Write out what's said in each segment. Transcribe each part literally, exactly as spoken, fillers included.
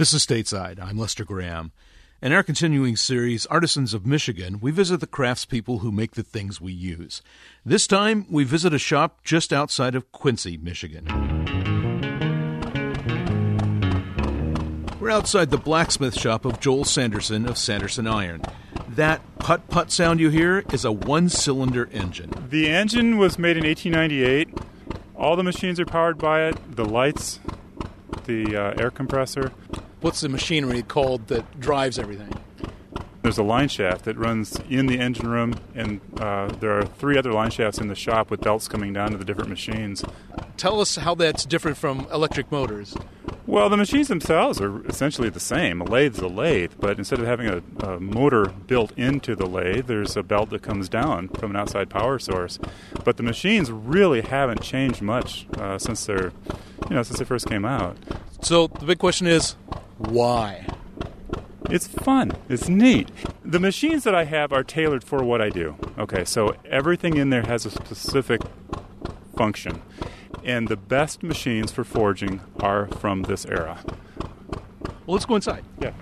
This is Stateside. I'm Lester Graham. In our continuing series, Artisans of Michigan, we visit the craftspeople who make the things we use. This time, we visit a shop just outside of Quincy, Michigan. We're outside the blacksmith shop of Joel Sanderson of Sanderson Iron. That putt-putt sound you hear is a one-cylinder engine. The engine was made in eighteen ninety-eight. All the machines are powered by it. The lights, the uh, air compressor. What's the machinery called that drives everything? There's a line shaft that runs in the engine room, and uh, there are three other line shafts in the shop with belts coming down to the different machines. Tell us how that's different from electric motors. Well, the machines themselves are essentially the same. A lathe's a lathe, but instead of having a, a motor built into the lathe, there's a belt that comes down from an outside power source. But the machines really haven't changed much uh, since they're, you know, since they first came out. So the big question is, why? It's fun. It's neat. The machines that I have are tailored for what I do. Okay, so everything in there has a specific function. And the best machines for forging are from this era. Well, let's go inside. Yeah.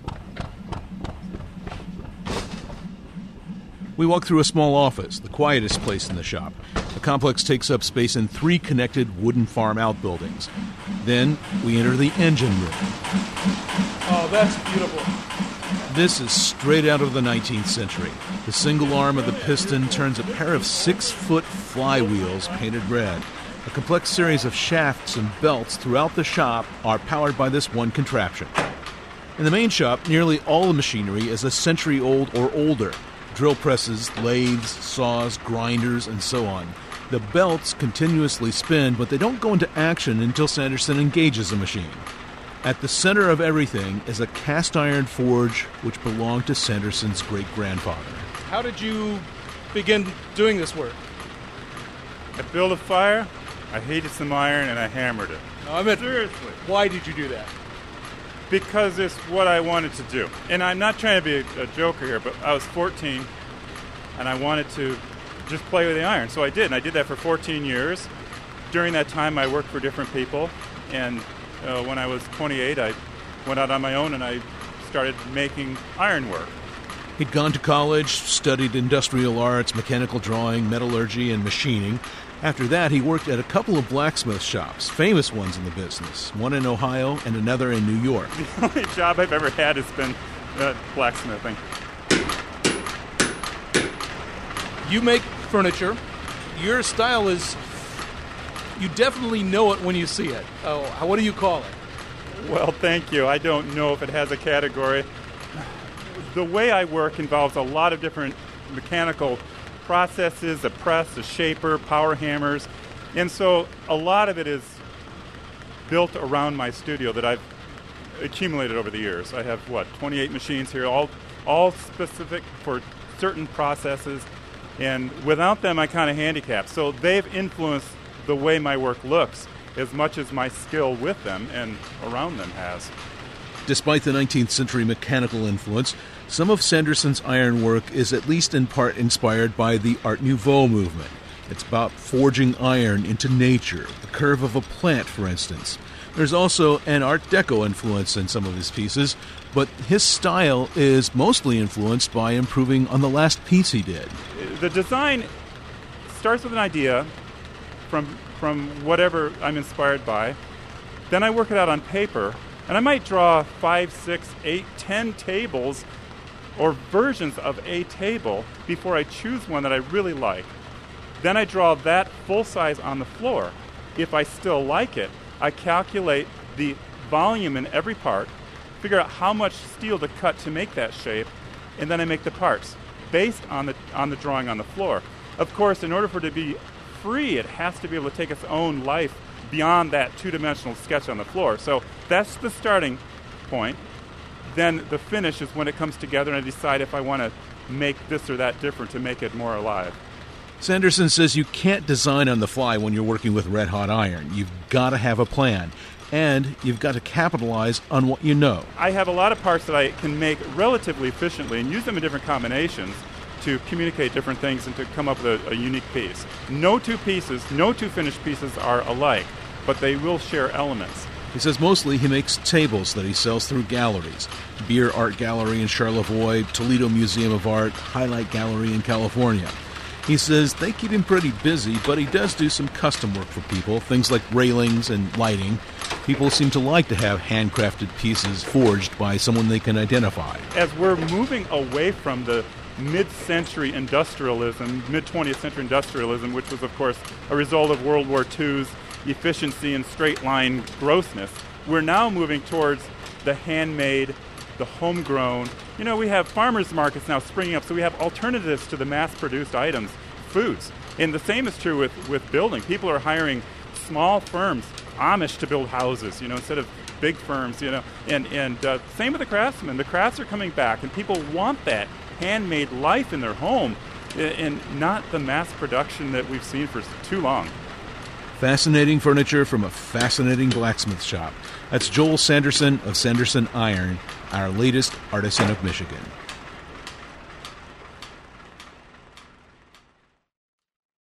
We walk through a small office, the quietest place in the shop. The complex takes up space in three connected wooden farm outbuildings. Then we enter the engine room. Oh, that's beautiful. This is straight out of the nineteenth century. The single arm of the piston turns a pair of six-foot flywheels painted red. A complex series of shafts and belts throughout the shop are powered by this one contraption. In the main shop, nearly all the machinery is a century old or older. Drill presses, lathes, saws, grinders, and so on. The belts continuously spin, but they don't go into action until Sanderson engages a machine. At the center of everything is a cast iron forge which belonged to Sanderson's great-grandfather. How did you begin doing this work? I built a fire, I heated some iron, and I hammered it. No, I meant, seriously. Why did you do that? Because it's what I wanted to do. And I'm not trying to be a, a joker here, but I was fourteen, and I wanted to just play with the iron. So I did, and I did that for fourteen years. During that time, I worked for different people, and uh, when I was twenty-eight, I went out on my own, and I started making ironwork. He'd gone to college, studied industrial arts, mechanical drawing, metallurgy, and machining. After that, he worked at a couple of blacksmith shops, famous ones in the business, one in Ohio and another in New York. The only job I've ever had has been uh, blacksmithing. You make furniture. Your style is, you definitely know it when you see it. Oh, what do you call it? Well, thank you. I don't know if it has a category. The way I work involves a lot of different mechanical processes, a press, a shaper, power hammers. And so a lot of it is built around my studio that I've accumulated over the years. I have, what, twenty-eight machines here, all all specific for certain processes. And without them, I kind of handicapped. So they've influenced the way my work looks as much as my skill with them and around them has. Despite the nineteenth century mechanical influence, some of Sanderson's ironwork is at least in part inspired by the Art Nouveau movement. It's about forging iron into nature, the curve of a plant, for instance. There's also an Art Deco influence in some of his pieces, but his style is mostly influenced by improving on the last piece he did. The design starts with an idea from from whatever I'm inspired by. Then I work it out on paper, and I might draw five, six, eight, ten tables or versions of a table before I choose one that I really like. Then I draw that full size on the floor. If I still like it, I calculate the volume in every part, figure out how much steel to cut to make that shape, and then I make the parts based on the on the drawing on the floor. Of course, in order for it to be free, it has to be able to take its own life beyond that two-dimensional sketch on the floor. So that's the starting point. Then the finish is when it comes together and I decide if I want to make this or that different to make it more alive. Sanderson says you can't design on the fly when you're working with red-hot iron. You've got to have a plan, and you've got to capitalize on what you know. I have a lot of parts that I can make relatively efficiently and use them in different combinations to communicate different things and to come up with a, a unique piece. No two pieces, no two finished pieces are alike, but they will share elements. He says mostly he makes tables that he sells through galleries. Beer Art Gallery in Charlevoix, Toledo Museum of Art, Highlight Gallery in California. He says they keep him pretty busy, but he does do some custom work for people, things like railings and lighting. People seem to like to have handcrafted pieces forged by someone they can identify. As we're moving away from the mid-century industrialism, mid-twentieth century industrialism, which was, of course, a result of World War Two's efficiency and straight-line grossness, we're now moving towards the handmade, the homegrown. You know, we have farmers markets now springing up, so we have alternatives to the mass-produced items, foods. And the same is true with, with building. People are hiring small firms, Amish, to build houses, you know, instead of big firms, you know. And, and uh, same with the craftsmen. The crafts are coming back, and people want that handmade life in their home, and not the mass production that we've seen for too long. Fascinating furniture from a fascinating blacksmith shop. That's Joel Sanderson of Sanderson Iron, our latest artisan of Michigan.